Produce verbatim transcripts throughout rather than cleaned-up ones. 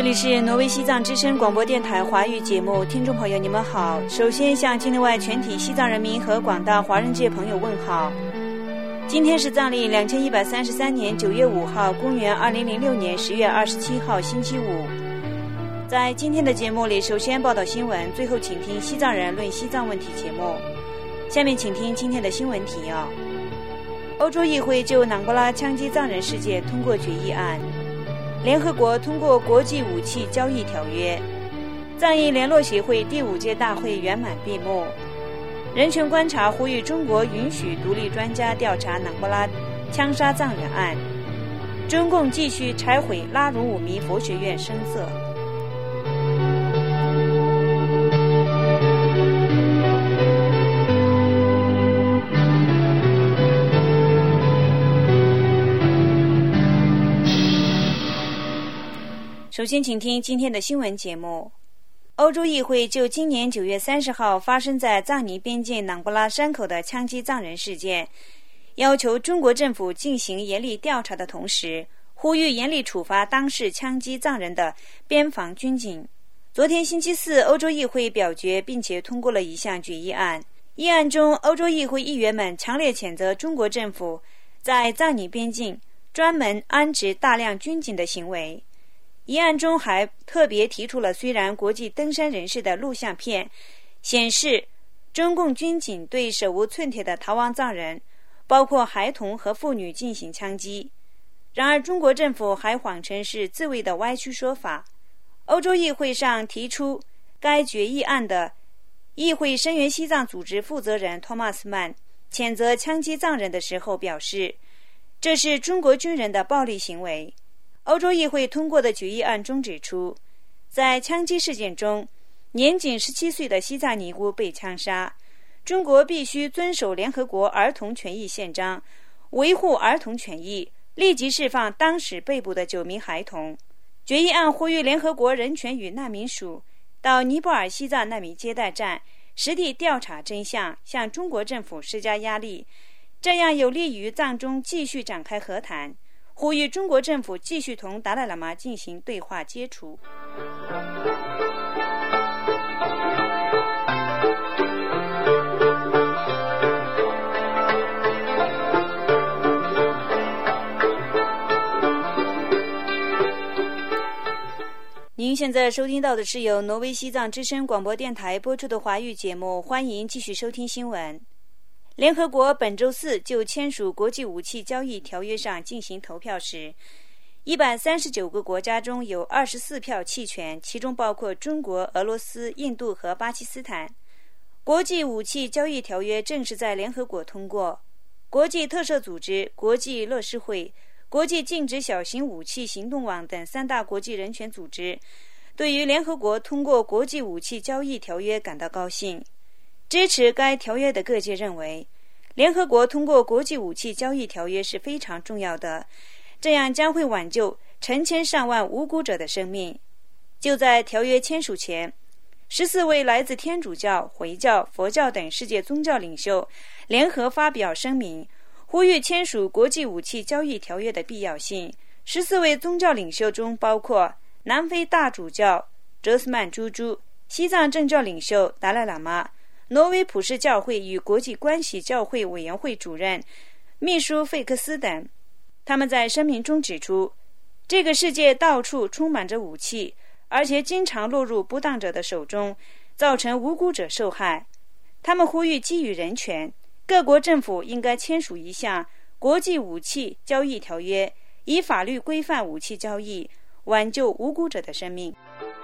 这里是挪威西藏之声广播电台华语节目，听众朋友你们好。首先向境内外全体西藏人民和广大华人界朋友问好。今天是藏历两千一百三十三年九月五号，公元二零零六年十月二十七号，星期五。在今天的节目里，首先报道新闻，最后请听西藏人论西藏问题节目。下面请听今天的新闻提要。欧洲议会就南瓜拉枪击藏人事件通过决议案。联合国通过国际武器交易条约。藏裔联络协会第五届大会圆满闭幕。人权观察呼吁中国允许独立专家调查南瓜拉枪杀藏人案。中共继续拆毁拉鲁武弥佛学院声色。首先请听今天的新闻节目。欧洲议会就今年九月三十号发生在藏尼边境南瓜拉山口的枪击藏人事件，要求中国政府进行严厉调查的同时，呼吁严厉处罚当事枪击藏人的边防军警。昨天星期四，欧洲议会表决并且通过了一项决议案。议案中，欧洲议会议员们强烈谴责中国政府在藏尼边境专门安置大量军警的行为。议案中还特别提出了，虽然国际登山人士的录像片显示中共军警对手无寸铁的逃亡藏人，包括孩童和妇女进行枪击，然而中国政府还谎称是自卫的歪曲说法。欧洲议会上提出该决议案的议会声援西藏组织负责人托马斯曼谴责枪击藏人的时候表示，这是中国军人的暴力行为。欧洲议会通过的决议案中指出，在枪击事件中，年仅十七岁的西藏尼姑被枪杀。中国必须遵守联合国儿童权益宪章，维护儿童权益，立即释放当时被捕的九名孩童。决议案呼吁联合国人权与难民署到尼泊尔西藏难民接待站实地调查真相，向中国政府施加压力，这样有利于藏中继续展开和谈。呼吁中国政府继续同达赖喇嘛进行对话接触。您现在收听到的是由挪威西藏之声广播电台播出的华语节目，欢迎继续收听新闻。联合国本周四就签署国际武器交易条约上进行投票时，一百三十九个国家中有二十四票弃权，其中包括中国、俄罗斯、印度和巴基斯坦。国际武器交易条约正式在联合国通过。国际特赦组织、国际乐施会、国际禁止小型武器行动网等三大国际人权组织对于联合国通过国际武器交易条约感到高兴。支持该条约的各界认为，联合国通过国际武器交易条约是非常重要的，这样将会挽救成千上万无辜者的生命。就在条约签署前，十四位来自天主教、回教、佛教等世界宗教领袖联合发表声明，呼吁签署国际武器交易条约的必要性。十四位宗教领袖中包括南非大主教哲斯曼珠珠、西藏政教领袖达赖喇嘛、挪威普世教会与国际关系教会委员会主任秘书费克斯等。他们在声明中指出，这个世界到处充满着武器，而且经常落入不当者的手中，造成无辜者受害。他们呼吁基于人权，各国政府应该签署一项国际武器交易条约，以法律规范武器交易，挽救无辜者的生命。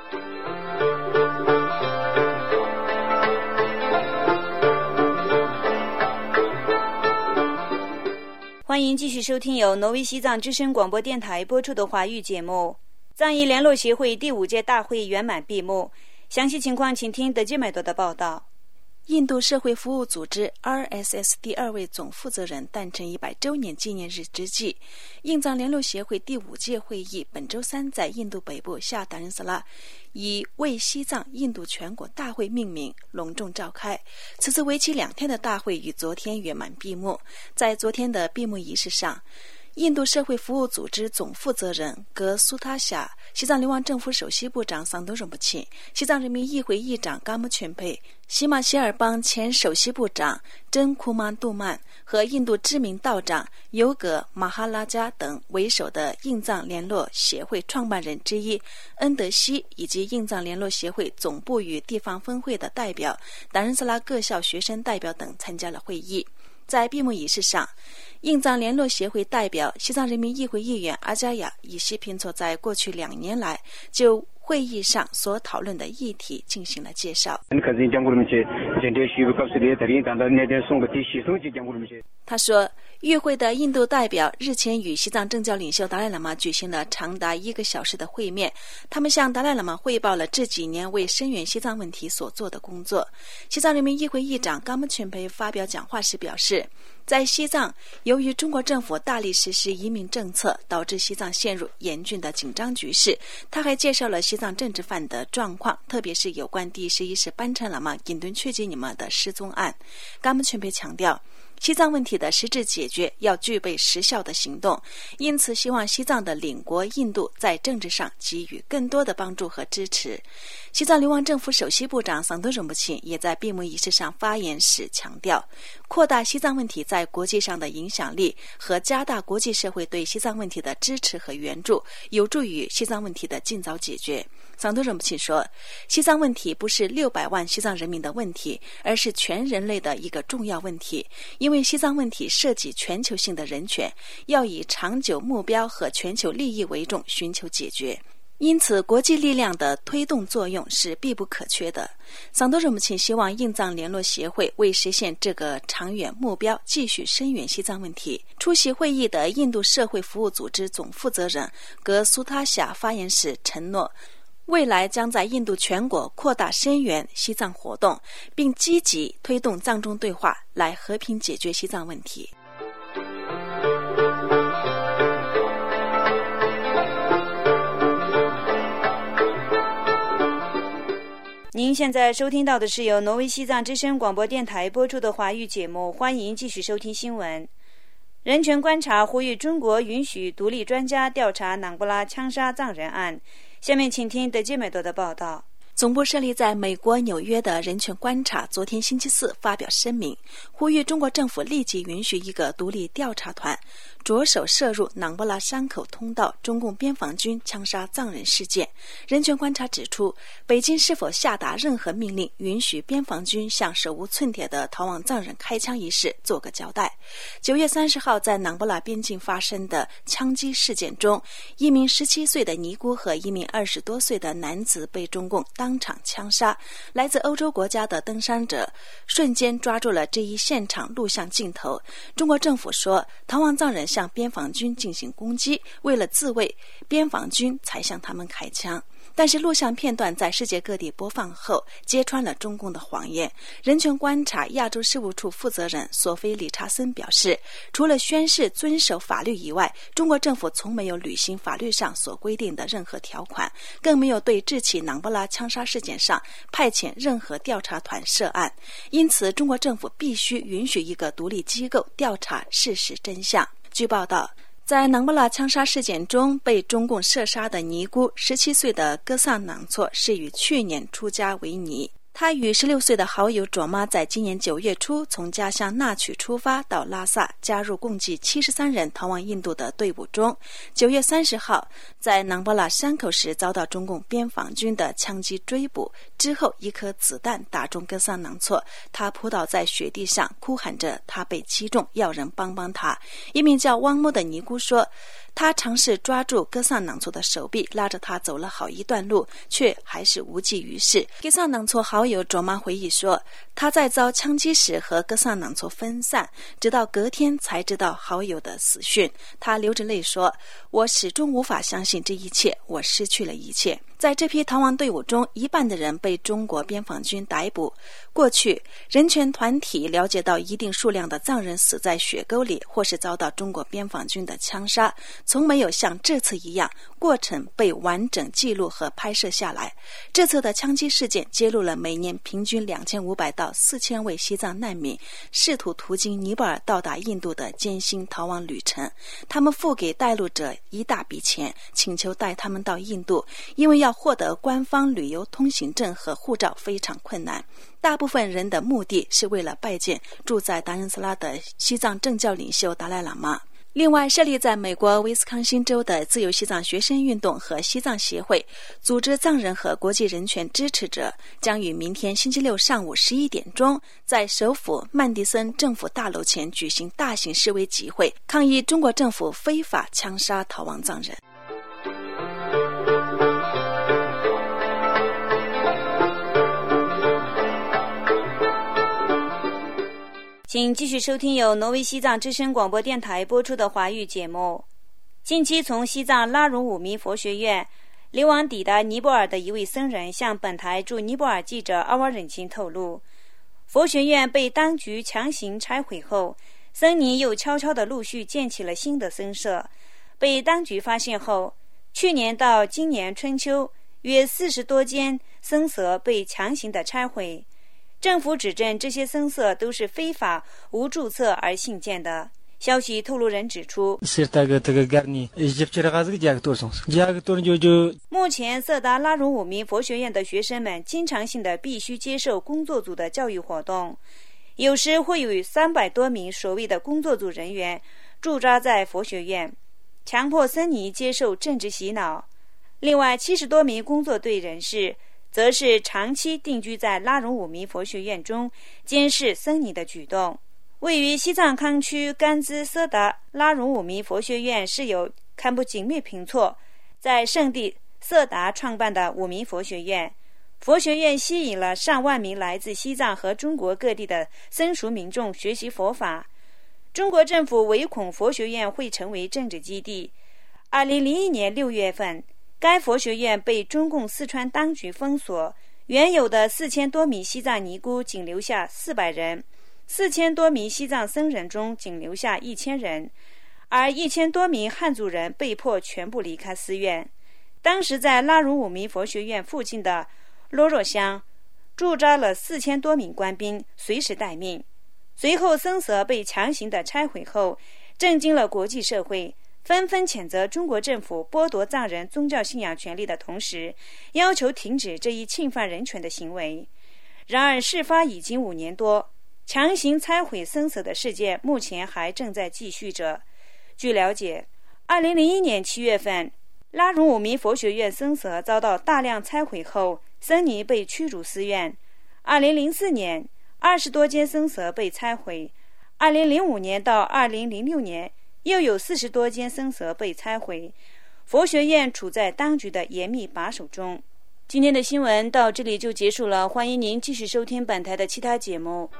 欢迎继续收听由挪威西藏之声广播电台播出的华语节目。藏裔联络协会第五届大会圆满闭幕，详细情况请听德基麦多的报道。 印度社会服务组织 R S S 第二位总负责人诞辰一百周年纪念日之际，印藏联络协会第五届会议本周三在印度北部夏达人萨拉以为西藏印度全国大会命名，隆重召开。此次为期两天的大会于昨天圆满闭幕。在昨天的闭幕仪式上， 印度社会服务组织总负责人格苏塔夏、西藏流亡政府首席部长桑东荣布钦、西藏人民议会议长嘎木全佩、喜马歇尔邦前首席部长真库曼杜曼和印度知名道长尤格马哈拉加等为首的印藏联络协会创办人之一恩德西，以及印藏联络协会总部与地方分会的代表、达仁萨拉各校学生代表等参加了会议。在闭幕仪式上，印藏联络协会代表、西藏人民议会议员阿加亚以西平措在过去两年来就会议上所讨论的议题进行了介绍。他说，与会的印度代表日前与西藏政教领袖达赖喇嘛举行了长达一个小时的会面，他们向达赖喇嘛汇报了这几年为声援西藏问题所做的工作。西藏人民议会议长嘎木全佩发表讲话时表示，在西藏，由于中国政府大力实施移民政策，导致西藏陷入严峻的紧张局势。他还介绍了西藏政治犯的状况，特别是有关第十一世班禅喇嘛隐遁确吉尼玛的失踪案。嘎木全佩强调，西藏问题的实质解决要具备实效的行动，因此希望西藏的邻国印度在政治上给予更多的帮助和支持。西藏流亡政府首席部长桑东荣布钦也在闭幕仪式上发言时强调，扩大西藏问题在国际上的影响力和加大国际社会对西藏问题的支持和援助，有助于西藏问题的尽早解决。桑东荣布钦说，西藏问题不是六百万西藏人民的问题，而是全人类的一个重要问题，因为西藏问题涉及全球性的人权，要以长久目标和全球利益为重寻求解决。因此，国际力量的推动作用是必不可缺的。桑多荣布钦希望印藏联络协会为实现这个长远目标，继续声援西藏问题。出席会议的印度社会服务组织总负责人格苏塔夏发言时承诺，未来将在印度全国扩大声援西藏活动，并积极推动藏中对话，来和平解决西藏问题。 您现在收听到的是由挪威西藏之声广播电台播出的华语节目，欢迎继续收听新闻。人权观察呼吁中国允许独立专家调查囊布拉枪杀藏人案。下面请听德杰美多的报道。 总部设立在美国纽约的人权观察昨天星期四发表声明，呼吁中国政府立即允许一个独立调查团着手涉入囊布拉山口通道中共边防军枪杀藏人事件。人权观察指出，北京是否下达任何命令允许边防军向手无寸铁的逃亡藏人开枪一事做个交代。九月三十号在囊布拉边境发生的枪击事件中，一名十七岁的尼姑和一名二十多岁的男子被中共当场枪杀。来自欧洲国家的登山者瞬间抓住了这一现场录像镜头。中国政府说，逃亡藏人向边防军进行攻击，为了自卫，边防军才向他们开枪。但是录像片段在世界各地播放后，揭穿了中共的谎言。人权观察亚洲事务处负责人索菲·理查森表示，除了宣誓遵守法律以外，中国政府从没有履行法律上所规定的任何条款，更没有对这起囊布拉枪杀事件上派遣任何调查团涉案。因此，中国政府必须允许一个独立机构调查事实真相。据报道，在囊布拉枪杀事件中被中共射杀的尼姑十七岁的戈萨囊措是于去年出家为尼。他与十六岁的好友卓玛在今年九月初从家乡纳曲出发到拉萨，加入共计七十三人逃往印度的队伍中。九月三十号在囊布拉山口时遭到中共边防军的枪击追捕，之后一颗子弹打中戈萨囊措，他扑倒在雪地上，哭喊着他被击中，要人帮帮他。一名叫汪木的尼姑说，他尝试抓住戈萨囊措的手臂，拉着他走了好一段路，却还是无济于事。戈萨囊措好友卓玛回忆说，他在遭枪击时和戈萨囊措分散，直到隔天才知道好友的死讯。他流着泪说，我始终无法相信这一切，我失去了一切。在这批逃亡队伍中，一半的人被中国边防军逮捕。过去，人权团体了解到一定数量的藏人死在雪沟里，或是遭到中国边防军的枪杀，从没有像这次一样，过程被完整记录和拍摄下来。这次的枪击事件揭露了美每年平均两千五百到四千位西藏难民试图途经尼泊尔到达印度的艰辛逃亡旅程。他们付给带路者一大笔钱，请求带他们到印度，因为要获得官方旅游通行证和护照非常困难。大部分人的目的是为了拜见住在达仁萨拉的西藏政教领袖达赖喇嘛。另外，设立在美国威斯康星州的自由西藏学生运动和西藏协会组织藏人和国际人权支持者将于明天星期六上午十一点钟在首府曼迪森政府大楼前举行大型示威集会，抗议中国政府非法枪杀逃亡藏人。 请继续收听由挪威西藏之声广播电台播出的华语节目。近期从西藏拉荣五民佛学院流亡抵达尼泊尔的一位僧人向本台驻尼泊尔记者阿瓦忍钦透露，佛学院被当局强行拆毁后，僧尼又悄悄地陆续建起了新的僧舍。被当局发现后，去年到今年春秋，约四十多间僧舍被强行地拆毁。政府指证这些僧舍都是非法无注册而兴建的。消息透露人指出，目前色达拉荣五民佛学院的学生们经常性的必须接受工作组的教育活动，有时会有三百多名所谓的工作组人员驻扎在佛学院，强迫僧尼接受政治洗脑。另外七十多名工作队人士则是长期定居在拉荣五民佛学院中，监视僧尼的举动。位于西藏康区甘孜色达拉荣五民佛学院是由堪布景密平措在圣地色达创办的五民佛学院。佛学院吸引了上万名来自西藏和中国各地的僧俗民众学习佛法。中国政府唯恐佛学院会成为政治基地。二零零一年六月份，该佛学院被中共四川当局封锁，原有的四千多名西藏尼姑仅留下四百人，四千多名西藏僧人中仅留下一千人，而一千多名汉族人被迫全部离开寺院。当时在拉荣五民佛学院附近的罗若乡驻扎了四千多名官兵，随时待命。随后僧舍被强行的拆毁后，震惊了国际社会，纷纷谴责中国政府剥夺藏人宗教信仰权利的同时，要求停止这一侵犯人权的行为。然而事发已经五年多，强行拆毁僧舍的事件目前还正在继续着。据了解，二零零一年七月份，拉荣五民佛学院僧舍遭到大量拆毁后，僧尼被驱逐寺院。二零零四年，二十多间僧舍被拆毁。二零零五年到二零零六年，又有四十多间僧舍被拆毁。佛学院处在当局的严密把守中。今天的新闻到这里就结束了，欢迎您继续收听本台的其他节目。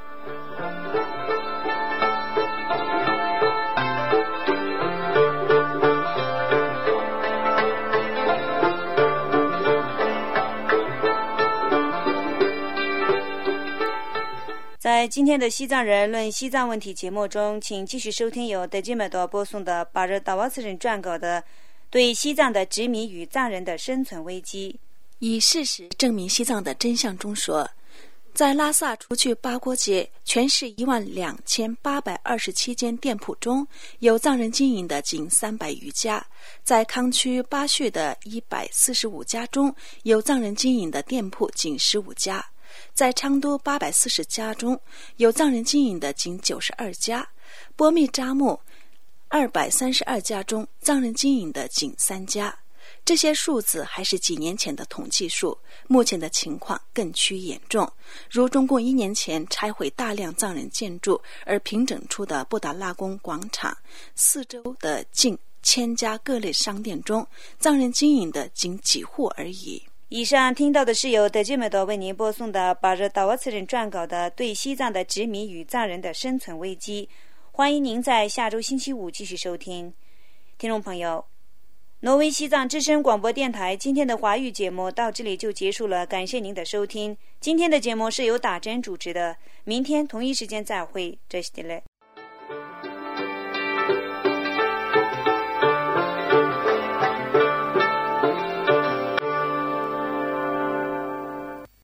在今天的西藏人论西藏问题节目中，请继续收听由德基麦多播送的巴热达瓦斯人撰稿的对西藏的殖民与藏人的生存危机。 以事实证明西藏的真相中说，在拉萨除去八郭街全市一万两千八百二十七间店铺中，有藏人经营的仅三百余家；在康区巴旭的一百四十五家中，有藏人经营的店铺仅十五家；在昌都八百四十家中，有藏人经营的仅九十二家；波密扎木二百三十二家中，藏人经营的仅三家。这些数字还是几年前的统计数，目前的情况更趋严重。如中共一年前拆毁大量藏人建筑而平整出的布达拉宫广场四周的近千家各类商店中，藏人经营的仅几户而已。 以上听到的是由德基麦多为您播送的巴热达瓦茨人撰稿的对西藏的殖民与藏人的生存危机。欢迎您在下周星期五继续收听。听众朋友，挪威西藏之声广播电台今天的华语节目到这里就结束了，感谢您的收听。今天的节目是由打针主持的，明天同一时间再会，这是的嘞。